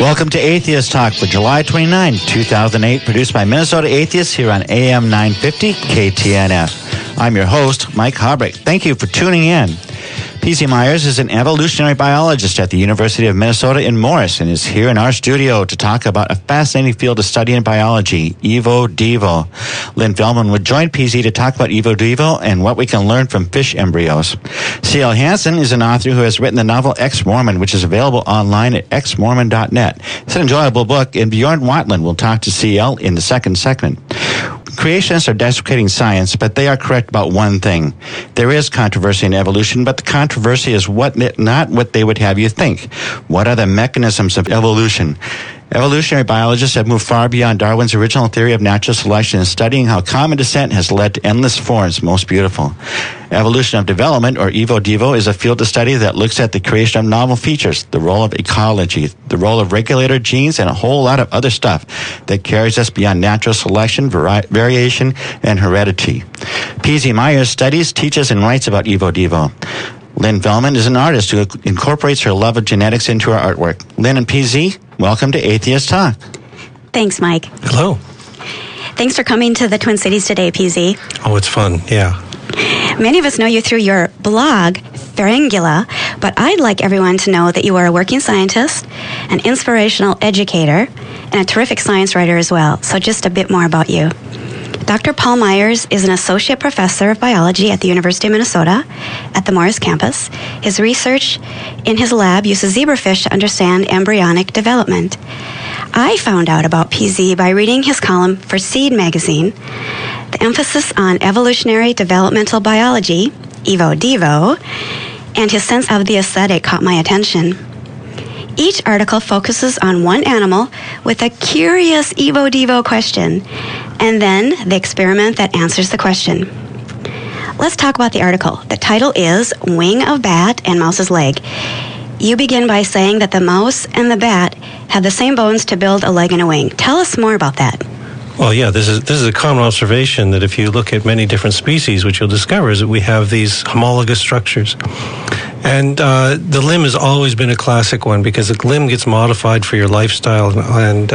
Welcome to Atheist Talk for July 29, 2008, produced by Minnesota Atheists here on AM 950 KTNF. I'm your host, Mike Habrick. Thank you for tuning in. P.Z. Myers is an evolutionary biologist at the University of Minnesota in Morris and is here in our studio to talk about a fascinating field of study in biology, Evo-Devo. Lynn Feldman would join P.Z. to talk about Evo-Devo and what we can learn from fish embryos. C.L. Hansen is an author who has written the novel Ex-Mormon, which is available online at exmormon.net. It's an enjoyable book, and Bjorn Watland will talk to C.L. in the second segment. Creationists are desecrating science, but they are correct about one thing. There is controversy in evolution, but the controversy is not what they would have you think. What are the mechanisms of evolution? Evolutionary biologists have moved far beyond Darwin's original theory of natural selection in studying how common descent has led to endless forms, most beautiful. Evolution of development, or Evo-Devo, is a field of study that looks at the creation of novel features, the role of ecology, the role of regulator genes, and a whole lot of other stuff that carries us beyond natural selection, variation, and heredity. P.Z. Myers studies, teaches, and writes about Evo-Devo. Lynn Feldman is an artist who incorporates her love of genetics into her artwork. Lynn and PZ, welcome to Atheist Talk. Thanks, Mike. Hello. Thanks for coming to the Twin Cities today, PZ. Oh, it's fun, yeah. Many of us know you through your blog, Pharyngula, but I'd like everyone to know that you are a working scientist, an inspirational educator, and a terrific science writer as well. So just a bit more about you. Dr. Paul Myers is an associate professor of biology at the University of Minnesota at the Morris campus. His research in his lab uses zebrafish to understand embryonic development. I found out about PZ by reading his column for Seed magazine. The emphasis on evolutionary developmental biology, Evo-Devo, and his sense of the aesthetic caught my attention. Each article focuses on one animal with a curious Evo-Devo question, and then the experiment that answers the question. Let's talk about the article. The title is Wing of Bat and Mouse's Leg. You begin by saying that the mouse and the bat have the same bones to build a leg and a wing. Tell us more about that. Well, yeah, this is a common observation that if you look at many different species, what you'll discover is that we have these homologous structures. And the limb has always been a classic one because the limb gets modified for your lifestyle and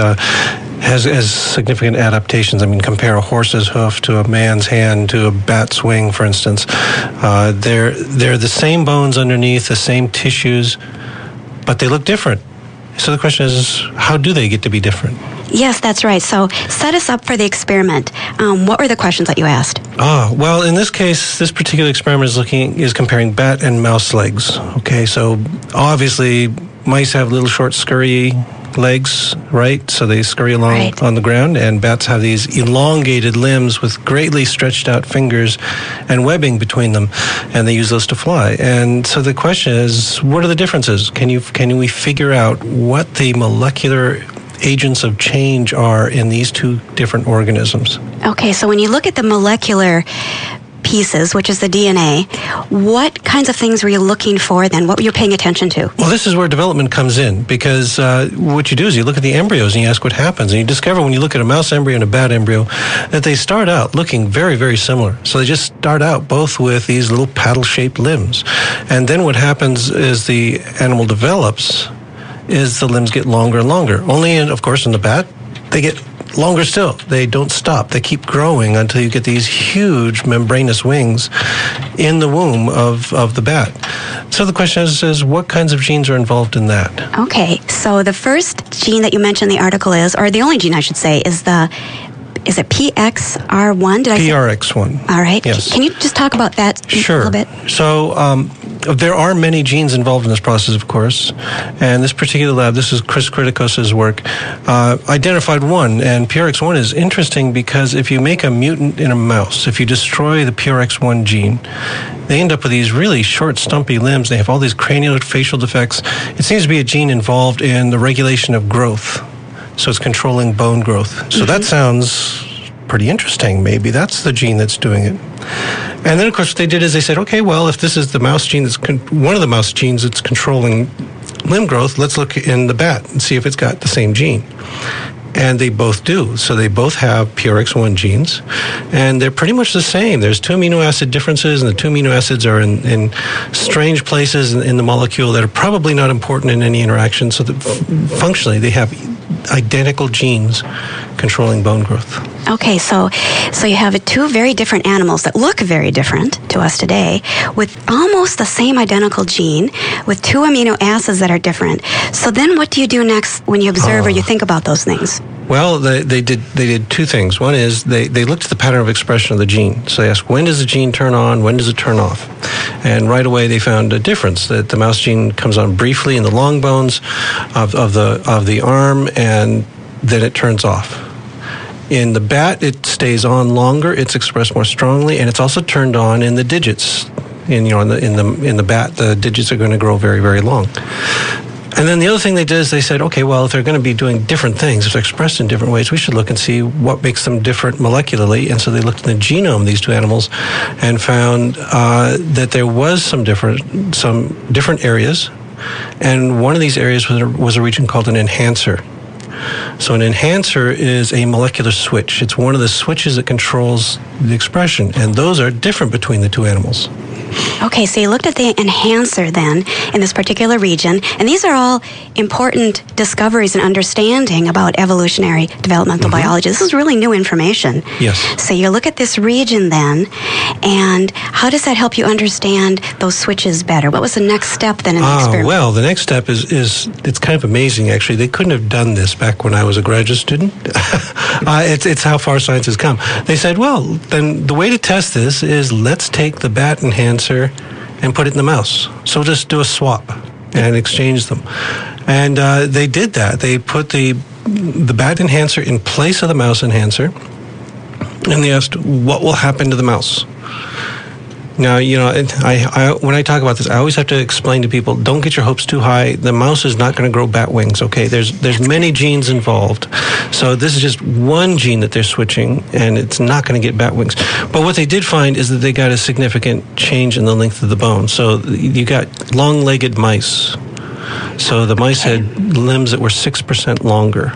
has significant adaptations. I mean, compare a horse's hoof to a man's hand to a bat's wing, for instance. They're the same bones underneath, the same tissues, but they look different. So the question is, how do they get to be different? Yes, that's right. So set us up for the experiment. What were the questions that you asked? Well, in this case, this particular experiment is comparing bat and mouse legs. Okay, so obviously mice have little short scurry legs, right? So they scurry along on the ground, and bats have these elongated limbs with greatly stretched out fingers and webbing between them, and they use those to fly. And so the question is, what are the differences? Can we figure out what the molecular agents of change are in these two different organisms? Okay, so when you look at the molecular pieces, which is the DNA, what kinds of things were you looking for then? What were you paying attention to? Well, this is where development comes in, because what you do is you look at the embryos and you ask what happens, and you discover when you look at a mouse embryo and a bat embryo that they start out looking very, very similar. So they just start out both with these little paddle-shaped limbs. And then what happens is the animal develops is the limbs get longer and longer. Only, of course, in the bat, they get longer still. They don't stop. They keep growing until you get these huge membranous wings in the womb of the bat. So the question is what kinds of genes are involved in that? Okay, so the first gene that you mentioned in the article or the only gene I should say, is it PXR1? PRX1. All right. Yes. Can you just talk about that a little bit? So there are many genes involved in this process, of course. And this particular lab, this is Chris Kritikos' work, identified one. And PRX1 is interesting because if you make a mutant in a mouse, if you destroy the PRX1 gene, they end up with these really short, stumpy limbs. They have all these craniofacial defects. It seems to be a gene involved in the regulation of growth. So it's controlling bone growth. So that sounds pretty interesting. Maybe that's the gene that's doing it. And then, of course, what they did is they said, okay, well, if this is the mouse gene, one of the mouse genes that's controlling limb growth, let's look in the bat and see if it's got the same gene. And they both do. So they both have PRX1 genes, and they're pretty much the same. There's 2 amino acid differences, and the 2 amino acids are in strange places in the molecule that are probably not important in any interaction. So that functionally, they have identical genes controlling bone growth. Okay, so you have 2 very different animals that look very different to us today with almost the same identical gene with 2 amino acids that are different. So then what do you do next when you observe or you think about those things? Well, they did 2 things. One is they looked at the pattern of expression of the gene. So they asked, when does the gene turn on? When does it turn off? And right away they found a difference, that the mouse gene comes on briefly in the long bones of the arm, and then it turns off. In the bat, it stays on longer. It's expressed more strongly, and it's also turned on in the digits. In the bat, the digits are going to grow very, very long. And then the other thing they did is they said, okay, well, if they're going to be doing different things, if they're expressed in different ways, we should look and see what makes them different molecularly. And so they looked in the genome of these 2 animals and found that there was some different areas. And one of these areas was a region called an enhancer. So an enhancer is a molecular switch. It's one of the switches that controls the expression, and those are different between the 2 animals. Okay, so you looked at the enhancer then in this particular region, and these are all important discoveries and understanding about evolutionary developmental biology. This is really new information. Yes. So you look at this region then, and how does that help you understand those switches better? What was the next step then in the experiment? Well, the next step is it's kind of amazing, actually. They couldn't have done this back when I was a graduate student. It's how far science has come. They said, well, then the way to test this is let's take the bat enhancer and put it in the mouse. So just do a swap and exchange them. And they did that. They put the bat enhancer in place of the mouse enhancer, and they asked, what will happen to the mouse? Now, when I talk about this, I always have to explain to people, don't get your hopes too high. The mouse is not going to grow bat wings, okay? There's many genes involved. So this is just one gene that they're switching, and it's not going to get bat wings. But what they did find is that they got a significant change in the length of the bone. So you got long-legged mice. So the mice had limbs that were 6% longer,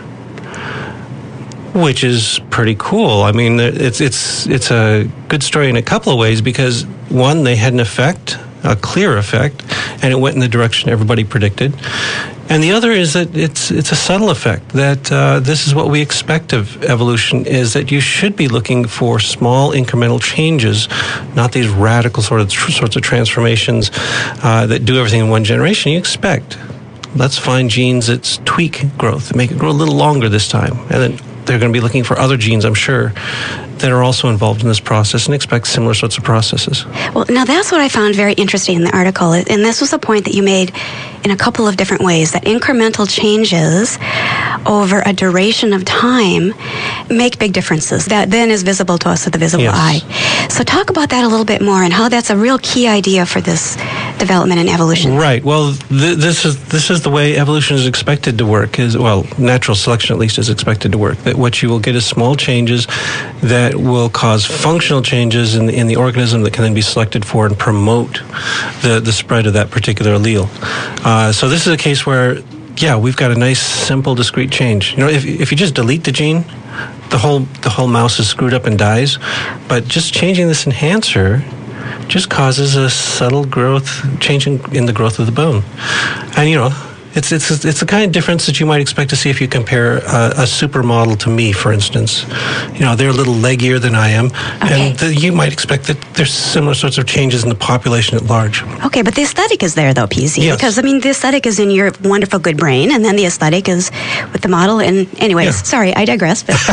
which is pretty cool. I mean, it's a good story in a couple of ways, because one, they had an effect, a clear effect, and it went in the direction everybody predicted. And the other is that it's a subtle effect, that this is what we expect of evolution, is that you should be looking for small incremental changes, not these radical sorts of transformations that do everything in one generation. You expect, let's find genes that tweak growth, make it grow a little longer this time, and then they're going to be looking for other genes, I'm sure, that are also involved in this process, and expect similar sorts of processes. Well, now that's what I found very interesting in the article, and this was a point that you made in a couple of different ways, that incremental changes over a duration of time make big differences. That then is visible to us with the visible eye. So talk about that a little bit more, and how that's a real key idea for this development and evolution. Right. Well, this is the way evolution is expected to work. Natural selection at least is expected to work. That what you will get is small changes that will cause functional changes in the organism that can then be selected for and promote the spread of that particular allele. So this is a case where, we've got a nice, simple, discrete change. If you just delete the gene, the whole mouse is screwed up and dies. But just changing this enhancer just causes a subtle growth, change in the growth of the bone. And, it's the kind of difference that you might expect to see if you compare a supermodel to me, for instance. They're a little leggier than I am, and you might expect that there's similar sorts of changes in the population at large. Okay, but the aesthetic is there, though, PC. Yes. Because, the aesthetic is in your wonderful good brain, and then the aesthetic is with the model. And anyways, sorry, I digress. But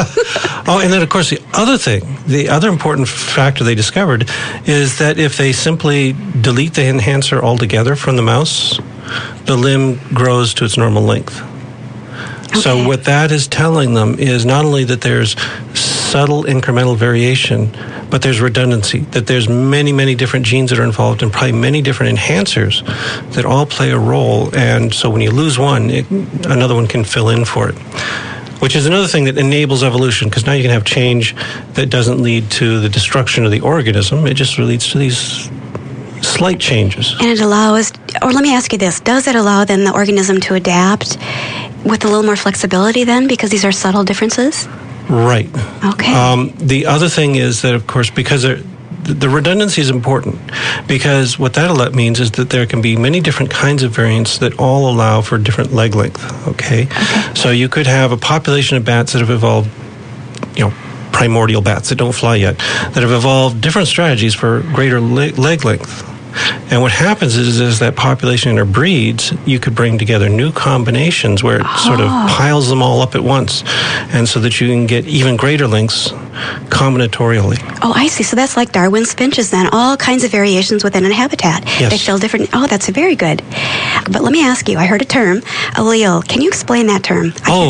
and then, of course, the other important factor they discovered is that if they simply delete the enhancer altogether from the mouse, the limb grows to its normal length. Okay. So what that is telling them is not only that there's subtle incremental variation, but there's redundancy, that there's many, many different genes that are involved and probably many different enhancers that all play a role. And so when you lose one, another one can fill in for it, which is another thing that enables evolution, because now you can have change that doesn't lead to the destruction of the organism. It just leads to these slight changes. And it allows, or let me ask you this, does it allow then the organism to adapt with a little more flexibility then, because these are subtle differences? Right. Okay. The other thing is that, of course, because the redundancy is important, because what that means is that there can be many different kinds of variants that all allow for different leg length. Okay. So you could have a population of bats that have evolved, primordial bats that don't fly yet, that have evolved different strategies for greater leg length. And what happens is as that population interbreeds, you could bring together new combinations where it sort of piles them all up at once, and so that you can get even greater lengths combinatorially. Oh, I see. So that's like Darwin's finches then, all kinds of variations within a habitat. Yes. They fill different... Oh, that's very good. But let me ask you, I heard a term, allele. Can you explain that term?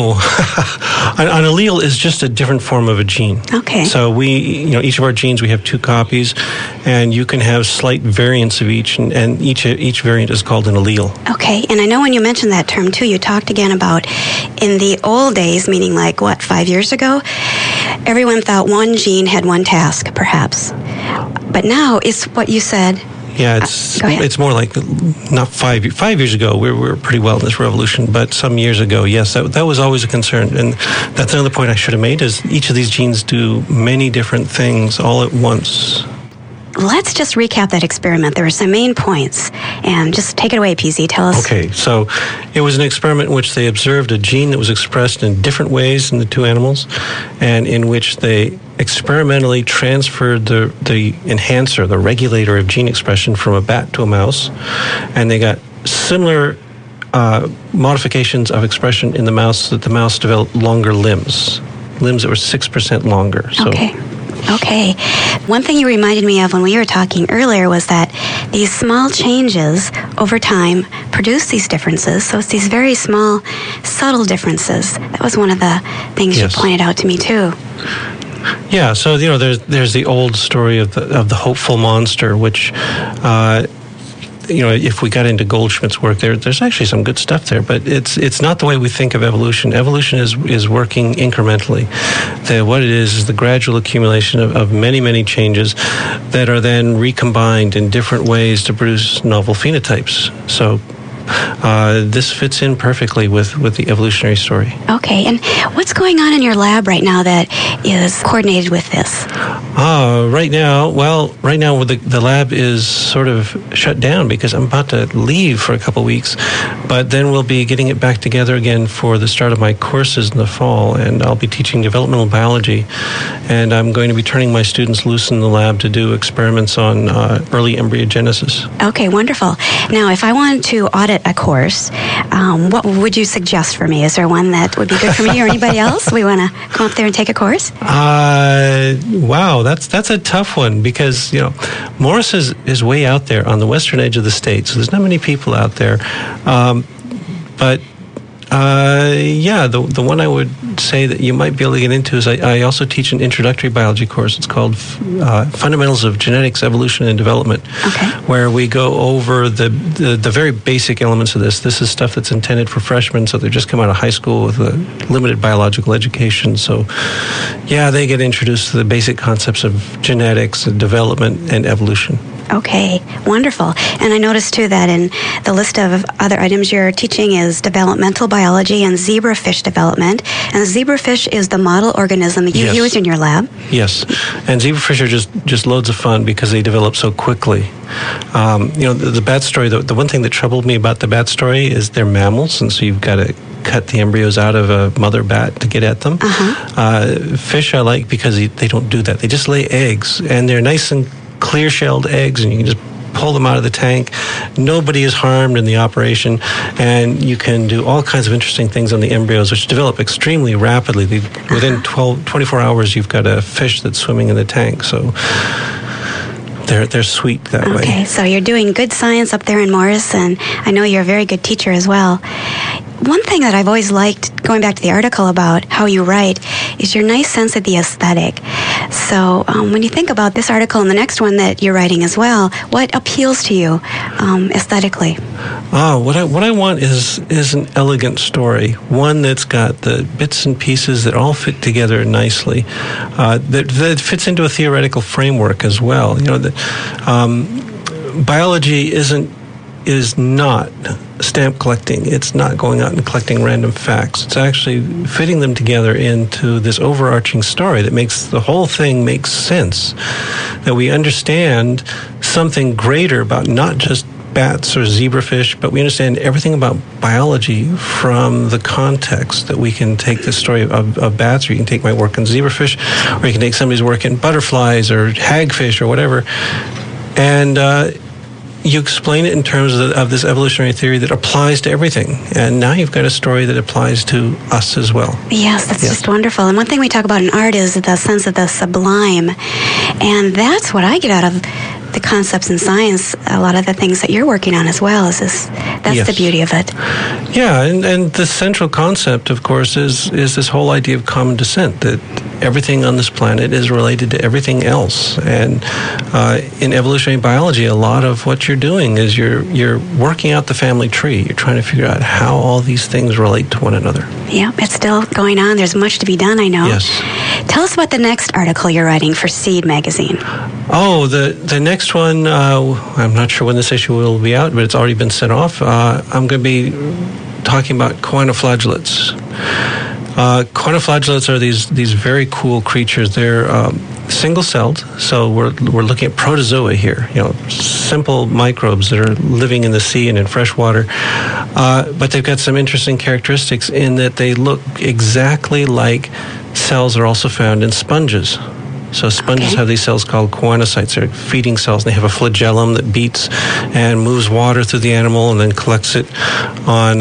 An allele is just a different form of a gene. Okay. So each of our genes, we have 2 copies, and you can have slight variants of each, and each variant is called an allele. Okay, and I know when you mentioned that term too, you talked again about in the old days, meaning 5 years ago, everyone thought one gene had one task, perhaps. But now it's what you said. Yeah, it's more like not 5 years ago. We were pretty well in this revolution, but some years ago, yes, that was always a concern. And that's another point I should have made, is each of these genes do many different things all at once. Let's just recap that experiment. There were some main points. And just take it away, PZ. Tell us. Okay, so it was an experiment in which they observed a gene that was expressed in different ways in the 2 animals, and in which they experimentally transferred the enhancer, the regulator of gene expression, from a bat to a mouse. And they got similar modifications of expression in the mouse, that the mouse developed longer limbs that were 6% longer. So. Okay. One thing you reminded me of when we were talking earlier was that these small changes over time produce these differences. So it's these very small, subtle differences. That was one of the things you pointed out to me too. Yeah. So there's the old story of the hopeful monster, which. If we got into Goldschmidt's work, there's actually some good stuff there, but it's not the way we think of evolution. Evolution is working incrementally. What it is the gradual accumulation of many, many changes that are then recombined in different ways to produce novel phenotypes. So this fits in perfectly with the evolutionary story. Okay, and what's going on in your lab right now that is coordinated with this? Right now, the lab is sort of shut down because I'm about to leave for a couple of weeks, but then we'll be getting it back together again for the start of my courses in the fall, and I'll be teaching developmental biology, and I'm going to be turning my students loose in the lab to do experiments on early embryogenesis. Okay, wonderful. Now, if I wanted to audit a course, what would you suggest for me? Is there one that would be good for me or anybody else? We want to come up there and take a course? Wow, that's a tough one, because Morris is way out there on the western edge of the state, so there's not many people out there. But the one I would say that you might be able to get into is I also teach an introductory biology course. It's called Fundamentals of Genetics, Evolution, and Development, where we go over the very basic elements of this. This is stuff that's intended for freshmen, so they just come out of high school with a limited biological education. So, they get introduced to the basic concepts of genetics, development, and evolution. Okay, wonderful. And I noticed, too, that in the list of other items you're teaching is developmental biology and zebrafish development. And the zebrafish is the model organism that you use in your lab. Yes, and zebrafish are just loads of fun because they develop so quickly. The bat story, the one thing that troubled me about the bat story is they're mammals, and so you've got to cut the embryos out of a mother bat to get at them. Fish I like because they don't do that. They just lay eggs, and they're nice and clear-shelled eggs, and you can just pull them out of the tank. Nobody is harmed in the operation, and you can do all kinds of interesting things on the embryos, which develop extremely rapidly. Within 24 hours, you've got a fish that's swimming in the tank, so they're sweet that way. Okay, so you're doing good science up there in Morris, and I know you're a very good teacher as well. One thing that I've always liked, going back to the article about how you write, is your nice sense of the aesthetic. So when you think about this article and the next one that you're writing as well, what appeals to you aesthetically? What I want is an elegant story, one that's got the bits and pieces that all fit together nicely, that fits into a theoretical framework as well. Biology isn't is not stamp collecting. It's not going out and collecting random facts. It's actually fitting them together into this overarching story that makes the whole thing make sense. That we understand something greater about not just bats or zebrafish, but we understand everything about biology from the context, that we can take the story of bats, or you can take my work on zebrafish, or you can take somebody's work in butterflies or hagfish or whatever, and you explain it in terms of this evolutionary theory that applies to everything. And now you've got a story that applies to us as well. Yes, that's just wonderful. And one thing we talk about in art is the sense of the sublime. And that's what I get out of the concepts in science, a lot of the things that you're working on as well. That's the beauty of it. Yeah, and the central concept, of course, is this whole idea of common descent, that everything on this planet is related to everything else. And in evolutionary biology, a lot of what you're doing is you're working out the family tree. You're trying to figure out how all these things relate to one another. Yeah, it's still going on. There's much to be done, I know. Yes. Tell us about the next article you're writing for Seed magazine. Oh, the next one, I'm not sure when this issue will be out, but it's already been sent off. I'm going to be talking about choanoflagellates. Choanoflagellates are these very cool creatures. They're single-celled, so we're looking at protozoa here, simple microbes that are living in the sea and in fresh water. But they've got some interesting characteristics in that they look exactly like cells that are also found in sponges. So sponges have these cells called choanocytes. They're feeding cells. They have a flagellum that beats and moves water through the animal and then collects it on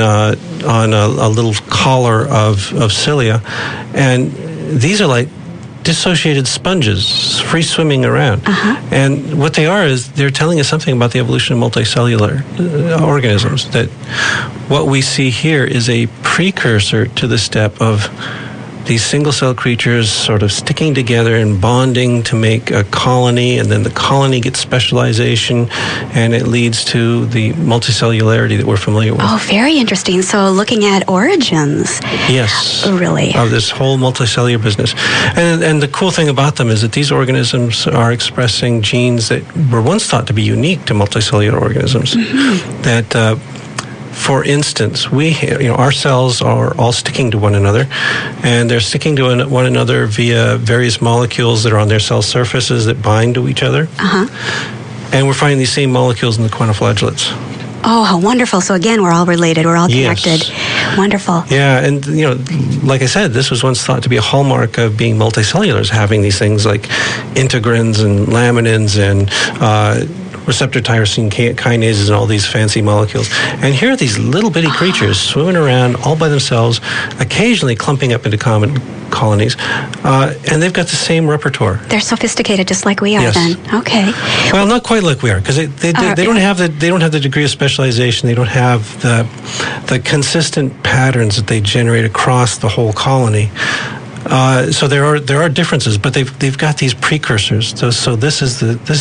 a little collar of cilia. And these are like dissociated sponges, free swimming around. And what they are is they're telling us something about the evolution of multicellular organisms, that what we see here is a precursor to the step of these single-cell creatures sort of sticking together and bonding to make a colony, and then the colony gets specialization, and it leads to the multicellularity that we're familiar with. Oh, very interesting. So looking at origins. Yes. Really. Of this whole multicellular business. And the cool thing about them is that these organisms are expressing genes that were once thought to be unique to multicellular organisms. That for instance, our cells are all sticking to one another, and they're sticking to one another via various molecules that are on their cell surfaces that bind to each other. And we're finding these same molecules in the choanoflagellates. Oh, how wonderful. So again, we're all related. We're all connected. Yes. Wonderful. Yeah, and like I said, this was once thought to be a hallmark of being multicellular, is having these things like integrins and laminins and receptor tyrosine kinases and all these fancy molecules. And here are these little bitty creatures swimming around all by themselves, occasionally clumping up into common colonies, and they've got the same repertoire. They're sophisticated, just like we are. Then. Okay. Well, not quite like we are, because they don't have the degree of specialization. They don't have the consistent patterns that they generate across the whole colony. So there are differences, but they've got these precursors. So this is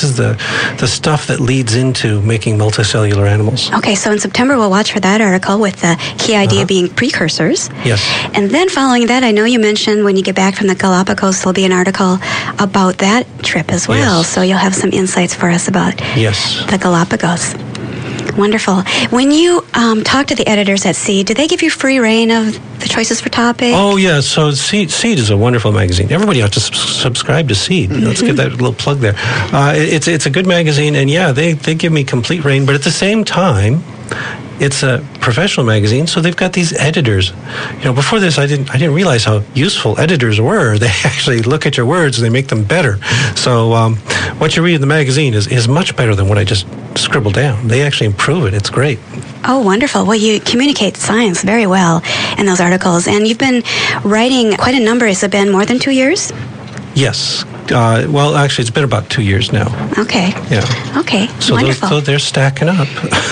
the stuff that leads into making multicellular animals. Okay, so in September we'll watch for that article with the key idea being precursors. Yes. And then following that, I know you mentioned when you get back from the Galapagos there'll be an article about that trip as well. Yes. So you'll have some insights for us about the Galapagos. Wonderful. When you talk to the editors at Seed, do they give you free reign of the choices for topic? Oh, yeah. So Seed is a wonderful magazine. Everybody ought to subscribe to Seed. Let's get that little plug there. It's a good magazine, and they give me complete reign, but at the same time, it's a professional magazine, so they've got these editors. Before this, I didn't realize how useful editors were. They actually look at your words and they make them better. So what you read in the magazine is much better than what I just scribbled down. They actually improve it. It's great. Oh, wonderful. Well, you communicate science very well in those articles, and you've been writing quite a number. Has it been more than 2 years? Yes. Well, actually, it's been about 2 years now. Okay. Yeah. Okay. So wonderful. they're stacking up.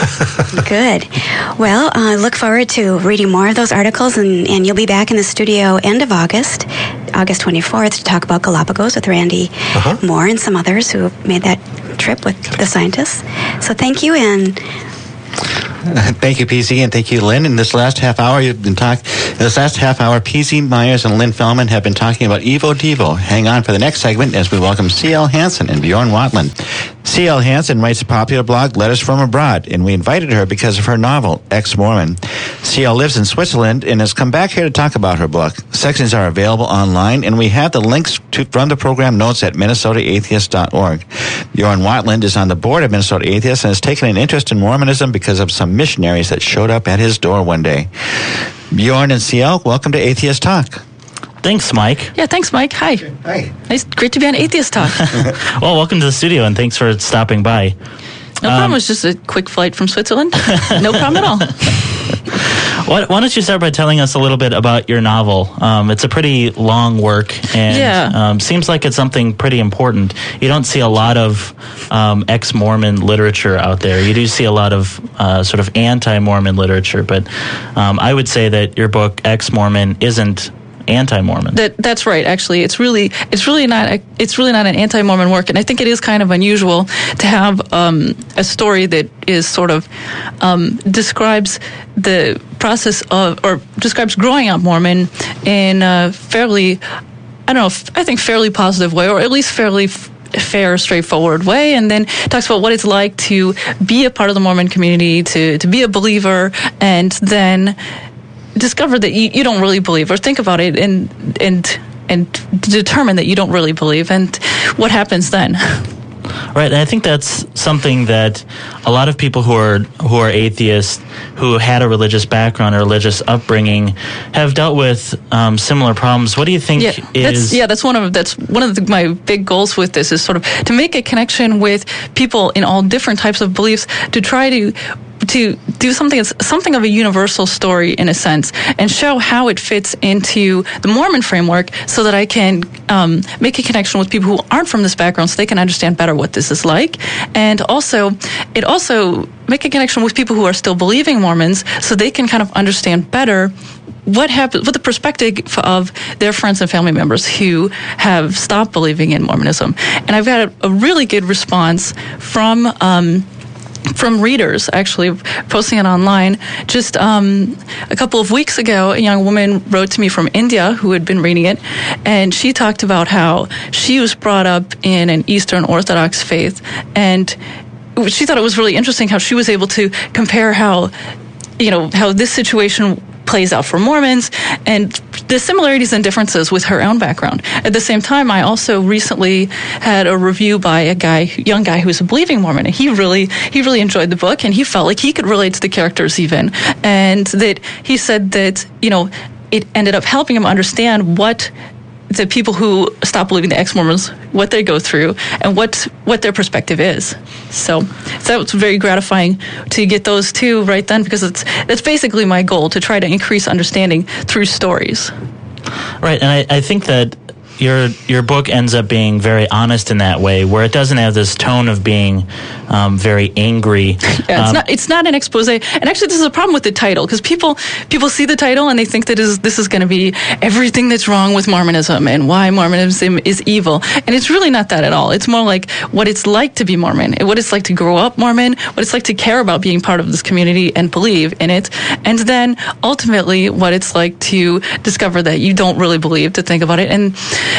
Good. Well, I look forward to reading more of those articles, and you'll be back in the studio end of August 24th, to talk about Galapagos with Randy Moore and some others who have made that trip with the scientists. So thank you, and thank you, PZ, and thank you, Lynn. In this last half hour, PZ Myers and Lynn Fellman have been talking about Evo Devo. Hang on for the next segment as we welcome C.L. Hansen and Bjorn Watland. C.L. Hansen writes a popular blog, Letters from Abroad, and we invited her because of her novel, Ex-Mormon. C.L. lives in Switzerland and has come back here to talk about her book. Sections are available online, and we have the links from the program notes at minnesotaatheist.org. Bjorn Watland is on the board of Minnesota Atheists and has taken an interest in Mormonism because of some missionaries that showed up at his door one day. Bjorn and C.L., welcome to Atheist Talk. Thanks, Mike. Yeah, thanks, Mike. Hi. Hi. Nice, great to be on Atheist Talk. Well, welcome to the studio, and thanks for stopping by. No problem. It was just a quick flight from Switzerland. No problem at all. Why don't you start by telling us a little bit about your novel? It's a pretty long work, and seems like it's something pretty important. You don't see a lot of ex-Mormon literature out there. You do see a lot of sort of anti-Mormon literature, but I would say that your book, Ex-Mormon, isn't anti-Mormon. That's right. Actually, it's really not an anti-Mormon work, and I think it is kind of unusual to have a story that is sort of describes the process of, or describes growing up Mormon in a fairly, I think fairly positive way, or at least fairly fair, straightforward way, and then talks about what it's like to be a part of the Mormon community, to be a believer, and then discover that you don't really believe, or think about it and determine that you don't really believe, and what happens then. Right, and I think that's something that a lot of people who are atheists, who had a religious background or religious upbringing, have dealt with similar problems. What do you think that's one of my big goals with this, is sort of to make a connection with people in all different types of beliefs, to try to do something of a universal story in a sense, and show how it fits into the Mormon framework, so that I can make a connection with people who aren't from this background, so they can understand better what this is like, and also make a connection with people who are still believing Mormons, so they can kind of understand better what happens with the perspective of their friends and family members who have stopped believing in Mormonism. And I've had a really good response from readers, actually, posting it online. Just a couple of weeks ago, a young woman wrote to me from India who had been reading it, and she talked about how she was brought up in an Eastern Orthodox faith, and she thought it was really interesting how she was able to compare how this situation plays out for Mormons, and the similarities and differences with her own background. At the same time, I also recently had a review by a young guy who's a believing Mormon, and he really enjoyed the book, and he felt like he could relate to the characters even, and that he said that it ended up helping him understand what the people who stop believing, the ex-Mormons, what they go through and what their perspective is. So that was very gratifying to get those two right then, because that's basically my goal, to try to increase understanding through stories. Right, and I think that your book ends up being very honest in that way, where it doesn't have this tone of being very angry. Yeah, it's not an expose. And actually, this is a problem with the title, because people see the title and they think that this is going to be everything that's wrong with Mormonism and why Mormonism is evil. And it's really not that at all. It's more like what it's like to be Mormon, what it's like to grow up Mormon, what it's like to care about being part of this community and believe in it, and then ultimately what it's like to discover that you don't really believe, to think about it, and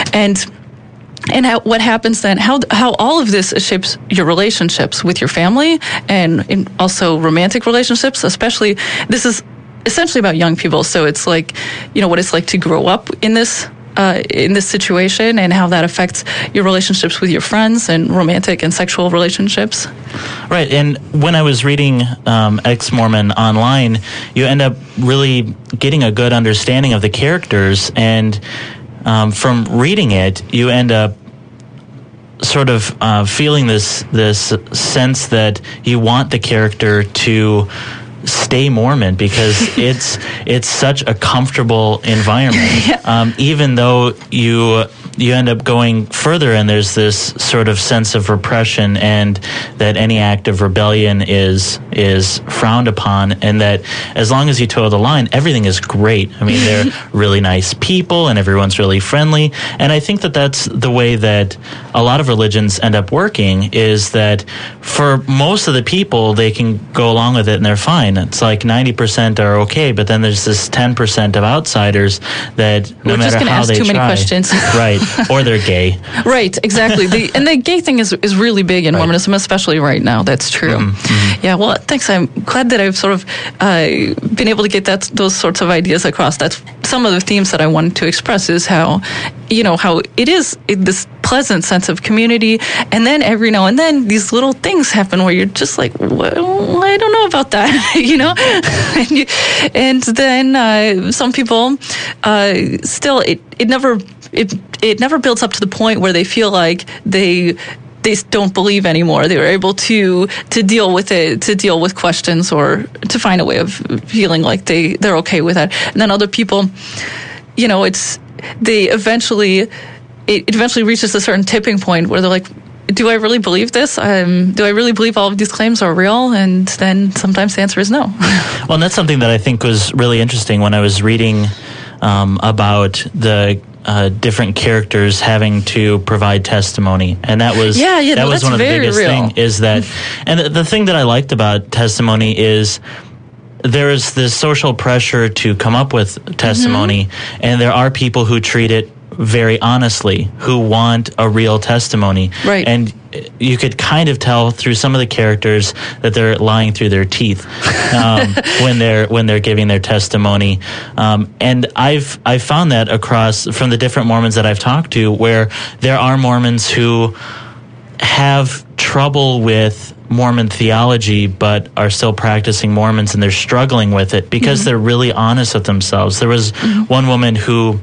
what happens then, how all of this shapes your relationships with your family, and also romantic relationships. Especially, this is essentially about young people, so it's like, what it's like to grow up in this situation, and how that affects your relationships with your friends, and romantic and sexual relationships. Right, and when I was reading Ex-Mormon online, you end up really getting a good understanding of the characters, and from reading it, you end up sort of feeling this sense that you want the character to stay Mormon, because it's such a comfortable environment. Yeah. Even though you end up going further, and there's this sort of sense of repression, and that any act of rebellion is frowned upon, and that as long as you toe the line, everything is great. I mean, they're really nice people, and everyone's really friendly. And I think that that's the way that a lot of religions end up working, is that for most of the people, they can go along with it and they're fine. It's like 90% are okay, but then there's this 10% of outsiders that no matter how they try. We're just going to ask too many questions. Right. or they're gay. Right, exactly. And the gay thing is really big in Mormonism, especially right now. That's true. Yeah, well, thanks. I'm glad that I've sort of been able to get those sorts of ideas across. That's some of the themes that I wanted to express, is how it is this pleasant sense of community, and then every now and then these little things happen where you're just like, well, I don't know about that, and then some people still it never builds up to the point where they feel like they don't believe anymore. They were able to deal with it, to deal with questions, or to find a way of feeling like they're okay with that. And then other people, it eventually reaches a certain tipping point where they're like, do I really believe this? Do I really believe all of these claims are real? And then sometimes the answer is no. Well, and that's something that I think was really interesting when I was reading about the different characters having to provide testimony, and that was that was one of the biggest things. Is that, and the thing that I liked about testimony is there is this social pressure to come up with testimony, and there are people who treat it very honestly, who want a real testimony, right? And you could kind of tell through some of the characters that they're lying through their teeth when they're giving their testimony. And I've found that across from the different Mormons that I've talked to, where there are Mormons who have trouble with Mormon theology but are still practicing Mormons, and they're struggling with it because they're really honest with themselves. There was one woman who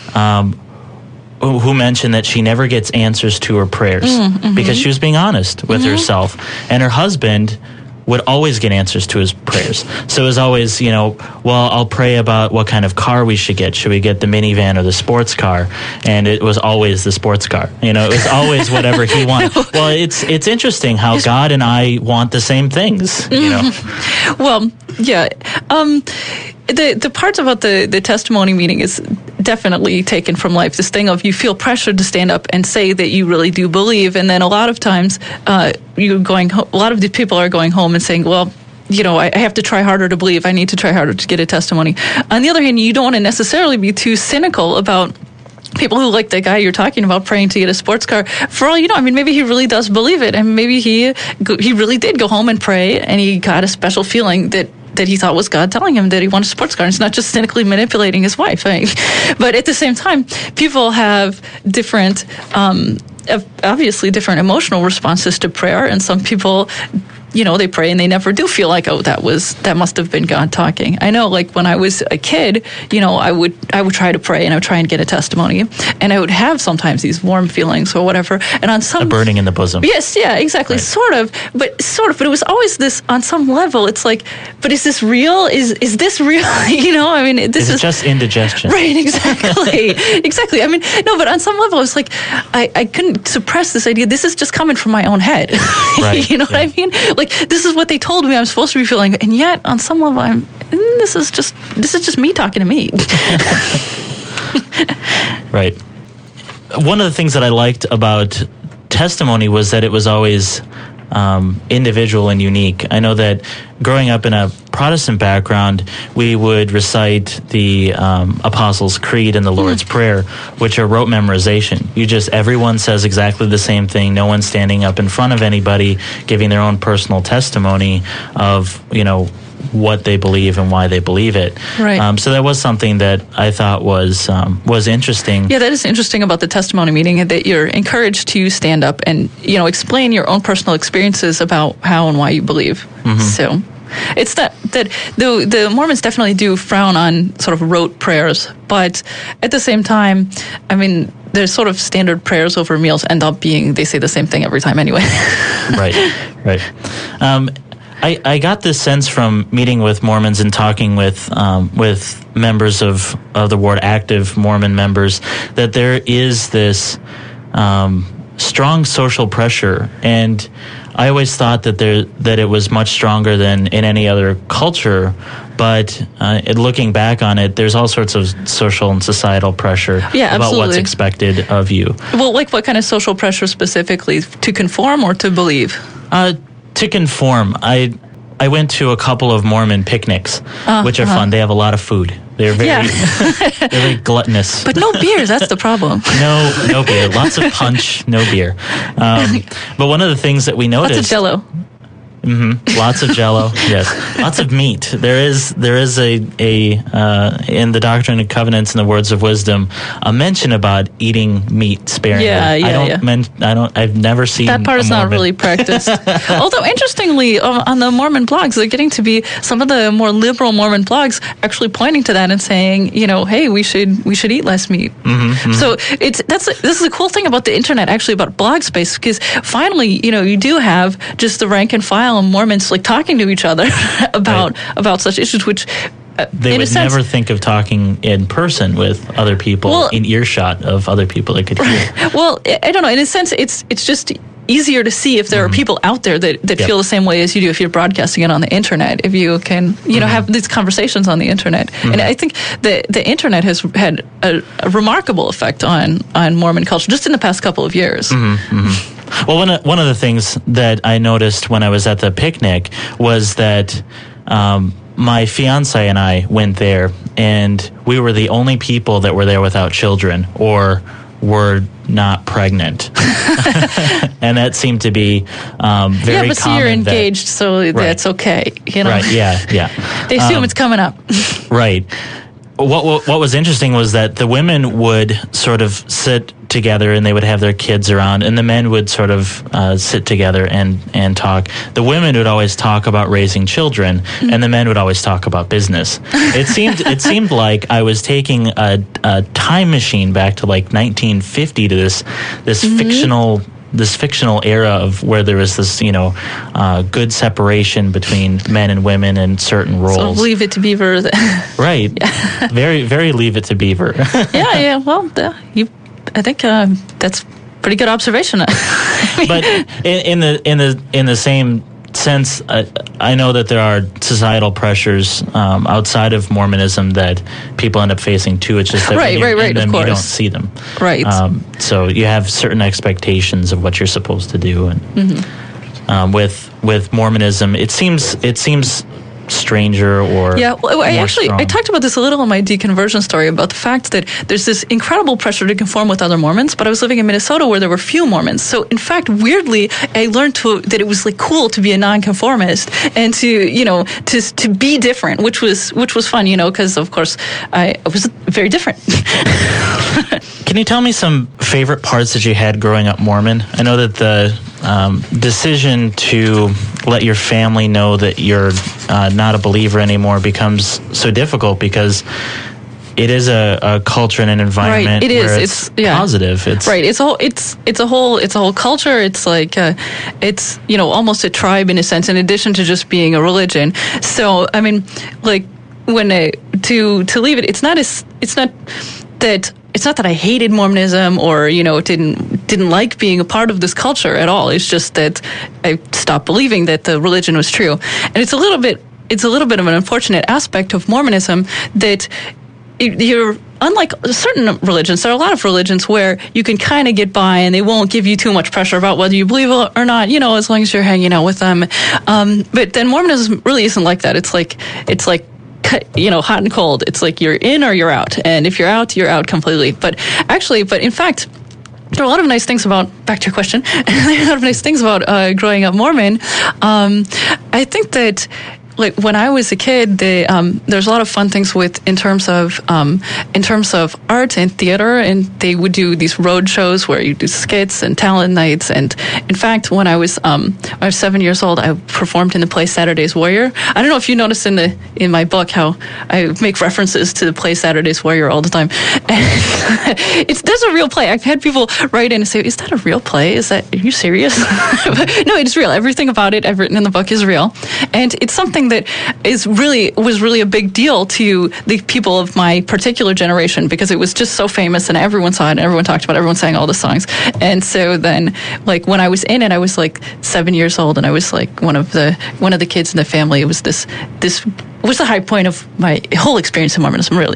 mentioned that she never gets answers to her prayers because she was being honest with herself. And her husband would always get answers to his prayers. So it was always, well, I'll pray about what kind of car we should get. Should we get the minivan or the sports car? And it was always the sports car. It was always whatever he wanted. Well, it's interesting how God and I want the same things, Well, yeah. The parts about the testimony meeting is definitely taken from life. This thing of you feel pressured to stand up and say that you really do believe, and then a lot of times a lot of these people are going home and saying, well, I have to try harder to believe. I need to try harder to get a testimony. On the other hand, you don't want to necessarily be too cynical about people who, like the guy you're talking about, praying to get a sports car. For all you know, maybe he really does believe it, and maybe he really did go home and pray, and he got a special feeling that he thought was God telling him that he wanted a sports car. And it's not just cynically manipulating his wife. But at the same time, people have different, obviously different emotional responses to prayer. And some people, they pray and they never do feel like, oh, that must have been God talking. I know, like when I was a kid, I would try to pray and I would try and get a testimony, and I would have sometimes these warm feelings or whatever, and on some a burning in the bosom. Yes, yeah, exactly, right. Sort of, but it was always this on some level. It's like, but is this real? Is this real? This is just indigestion, right? Exactly, exactly. No, but on some level, it's like I couldn't suppress this idea. This is just coming from my own head. Right. What I mean? Like, this is what they told me I'm supposed to be feeling, and yet on some level this is just me talking to me. Right. One of the things that I liked about testimony was that it was always individual and unique. I know that growing up in a Protestant background, we would recite the Apostles' Creed and the Lord's Prayer, which are rote memorization. Everyone says exactly the same thing. No one's standing up in front of anybody giving their own personal testimony of, what they believe and why they believe it. Right. So that was something that I thought was interesting. Yeah, that is interesting about the testimony meeting, that you're encouraged to stand up and explain your own personal experiences about how and why you believe. So it's that the Mormons definitely do frown on sort of rote prayers, but at the same time, there's sort of standard prayers over meals end up being, they say the same thing every time anyway. Right. I got this sense from meeting with Mormons and talking with members of the Ward, active Mormon members, that there is this strong social pressure, and I always thought that it was much stronger than in any other culture. But looking back on it, there's all sorts of social and societal pressure about what's expected of you. Well, like what kind of social pressure specifically? To conform or to believe? To conform. I I went to a couple of Mormon picnics, which are fun. They have a lot of food. They're very, they're very gluttonous. But no beers, that's the problem. No beer. Lots of punch, no beer. But one of the things that we noticed... Lots of Jell-O. Lots of Jell-O, yes. Lots of meat. There is a in the Doctrine and Covenants and the Words of Wisdom a mention about eating meat sparingly. I've never seen that part is not really practiced. Although interestingly, on the Mormon blogs, they're getting to be some of the more liberal Mormon blogs actually pointing to that and saying, hey, we should eat less meat. So this is a cool thing about the internet, actually, about blog space, because finally, you do have just the rank and file Mormons like talking to each other about such issues, which they would never think of talking in person with other people in earshot of other people that could hear. Well, I don't know. In a sense, it's just easier to see if there are people out there that feel the same way as you do if you're broadcasting it on the internet. If you can, have these conversations on the internet, and I think the internet has had a remarkable effect on Mormon culture just in the past couple of years. Well, one of the things that I noticed when I was at the picnic was that my fiance and I went there, and we were the only people that were there without children or were not pregnant. And that seemed to be very common. Yeah, but so you're engaged, so that's okay. Right, yeah. They assume it's coming up. Right. What was interesting was that the women would sort of sit together and they would have their kids around, and the men would sort of sit together and talk. The women would always talk about raising children, and the men would always talk about business. It seemed like I was taking a time machine back to like 1950 to this fictional era of where there was this, good separation between men and women in certain roles. So Leave It to Beaver. Right. Yeah. Very, very Leave It to Beaver. Yeah. Well, I think that's pretty good observation. But in the same sense, I know that there are societal pressures outside of Mormonism that people end up facing too. It's just that when you're in them, you don't see them. Right. So you have certain expectations of what you're supposed to do, and with Mormonism, it seems stranger or I talked about this a little in my deconversion story about the fact that there's this incredible pressure to conform with other Mormons, but I was living in Minnesota where there were few Mormons. So in fact, weirdly, I learned that it was like cool to be a nonconformist and to be different, which was fun, because of course I was very different. Can you tell me some favorite parts that you had growing up Mormon? I know that the decision to let your family know that you're not a believer anymore becomes so difficult because it is a culture and an environment. Right. It is. Where it's positive. It's right. It's a whole culture. It's like it's almost a tribe in a sense. In addition to just being a religion. So I mean, like when to leave it, it's not that I hated Mormonism or didn't like being a part of this culture at all. It's just that I stopped believing that the religion was true, and it's a little bit of an unfortunate aspect of Mormonism that you're unlike certain religions. There are a lot of religions where you can kind of get by and they won't give you too much pressure about whether you believe it or not. As long as you're hanging out with them. But then Mormonism really isn't like that. It's like hot and cold. It's like you're in or you're out. And if you're out completely. But in fact, there are a lot of nice things about, back to your question, there are a lot of nice things about growing up Mormon. I think that like when I was a kid, there's a lot of fun things in terms of art and theater, and they would do these road shows where you do skits and talent nights. And in fact, when I was 7 years old, I performed in the play Saturday's Warrior. I don't know if you noticed in my book how I make references to the play Saturday's Warrior all the time. And there's a real play. I've had people write in and say, "Is that a real play? Are you serious?" No, it's real. Everything about it I've written in the book is real, and it's something that was really a big deal to the people of my particular generation because it was just so famous and everyone saw it and everyone talked about it, everyone sang all the songs. And so then, like when I was in it, I was like 7 years old, and I was like one of the kids in the family. It was this was the high point of my whole experience in Mormonism, really.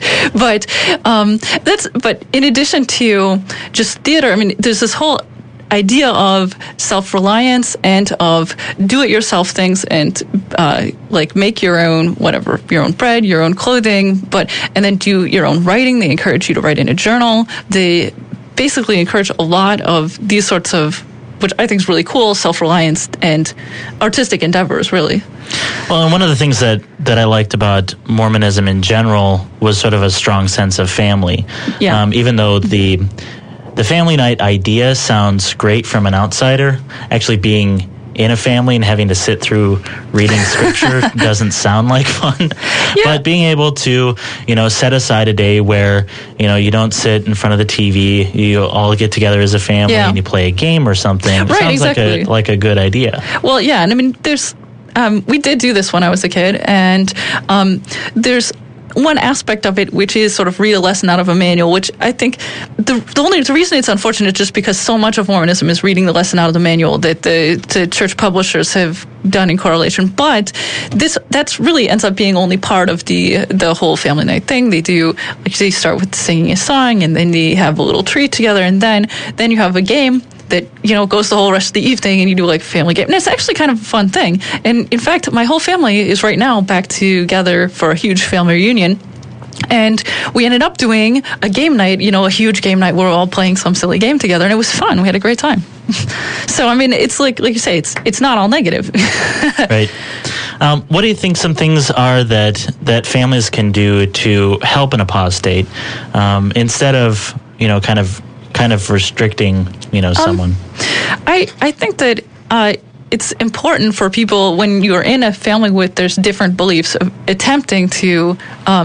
But in addition to just theater, I mean, there's this whole idea of self-reliance and of do-it-yourself things and like make your own your own bread, your own clothing, and then do your own writing. They encourage you to write in a journal. They basically encourage a lot of these sorts of, which I think is really cool, self-reliance and artistic endeavors, really. Well, and one of the things that I liked about Mormonism in general was sort of a strong sense of family. Yeah. Even though the family night idea sounds great from an outsider, actually being in a family and having to sit through reading scripture doesn't sound like fun. Yeah. But being able to, set aside a day where, you don't sit in front of the TV, you all get together as a family and you play a game or something. It sounds exactly. like a good idea. Well, yeah, and I mean, there's we did do this when I was a kid, and there's one aspect of it which is sort of read a lesson out of a manual, which I think the reason it's unfortunate is just because so much of Mormonism is reading the lesson out of the manual that the church publishers have done in correlation. But that's really ends up being only part of the whole family night thing. They start with singing a song, and then they have a little treat together, and then you have a game that goes the whole rest of the evening, and you do like a family game. And it's actually kind of a fun thing. And in fact, my whole family is right now back together for a huge family reunion. And we ended up doing a game night, a huge game night where we're all playing some silly game together, and it was fun. We had a great time. So, I mean, it's like you say, it's not all negative. Right. What do you think some things are that families can do to help an apostate instead of, kind of restricting, someone? I think that it's important for people when you're in a family with there's different beliefs, attempting to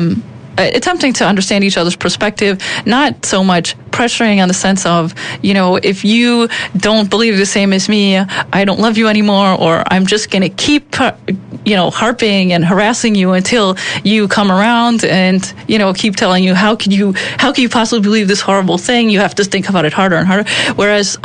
understand each other's perspective, not so much pressuring on the sense of, if you don't believe the same as me, I don't love you anymore, or I'm just going to keep, harping and harassing you until you come around and, keep telling you, how could you possibly believe this horrible thing? You have to think about it harder and harder. Whereas,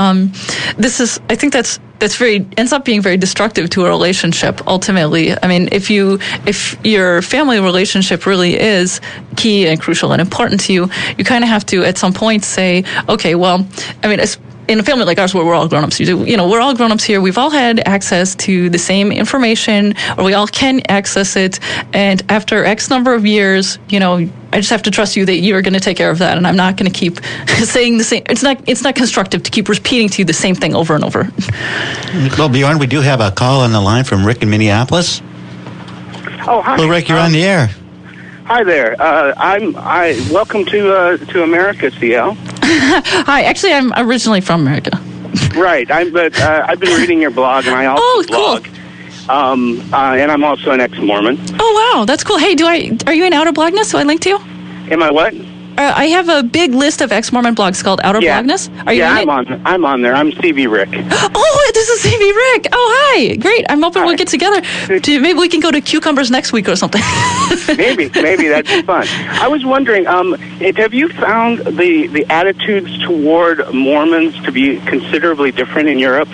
I think that's ends up being very destructive to a relationship ultimately. I mean, if your family relationship really is key and crucial and important to you, you kind of have to at some point say, okay, well, I mean, in a family like ours where we're all grown-ups, we're all grown-ups here. We've all had access to the same information, or we all can access it. And after X number of years, I just have to trust you that you're going to take care of that, and I'm not going to keep saying the same. It's not constructive to keep repeating to you the same thing over and over. Well, Bjorn, we do have a call on the line from Rick in Minneapolis. Oh, hi. Well, Rick, you're on the air. Hi there. Welcome to America, CL. Hi. Actually, I'm originally from America. Right. I've been reading your blog, and I also blog. Cool. And I'm also an ex-Mormon. Oh, wow. That's cool. Hey, are you in Outer Blogness? Do I link to you? Am I what? I have a big list of ex-Mormon blogs called Outer Blogness. Are you I'm on there. I'm CV Rick. Oh, this is CV Rick. Oh, hi. Great. I'm hoping we'll get together. Maybe we can go to Cucumbers next week or something. Maybe that'd be fun. I was wondering, have you found the attitudes toward Mormons to be considerably different in Europe?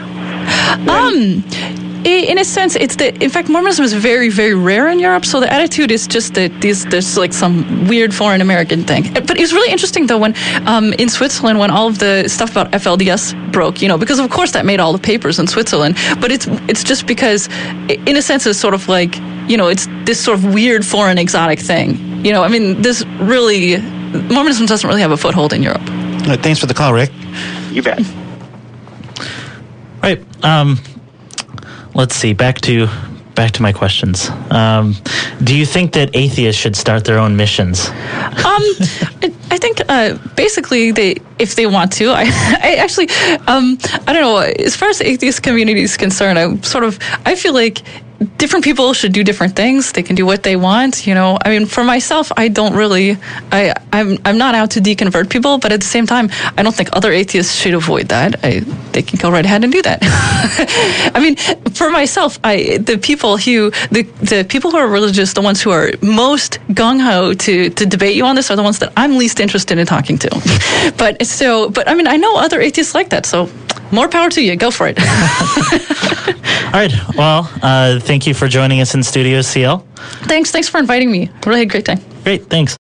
In a sense, in fact, Mormonism is very, very rare in Europe, so the attitude is just that there's like some weird foreign American thing. But it was really interesting, though, when in Switzerland, when all of the stuff about FLDS broke, because of course that made all the papers in Switzerland, but it's just because, in a sense, it's sort of like, it's this sort of weird foreign exotic thing. I mean, Mormonism doesn't really have a foothold in Europe. Thanks for the call, Rick. You bet. Right. Let's see. Back to my questions. Do you think that atheists should start their own missions? I think basically if they want to. I actually I don't know. As far as the atheist community is concerned, I feel like different people should do different things. They can do what they want. I mean, for myself, I don't really. I'm not out to deconvert people, but at the same time, I don't think other atheists should avoid that. They can go right ahead and do that. I mean, for myself, the people who are religious, the ones who are most gung ho to debate you on this, are the ones that I'm least interested in talking to. But I mean, I know other atheists like that, so more power to you. Go for it. All right. Well, thank you for joining us in studio, CL. Thanks for inviting me. Really had a great time. Great. Thanks.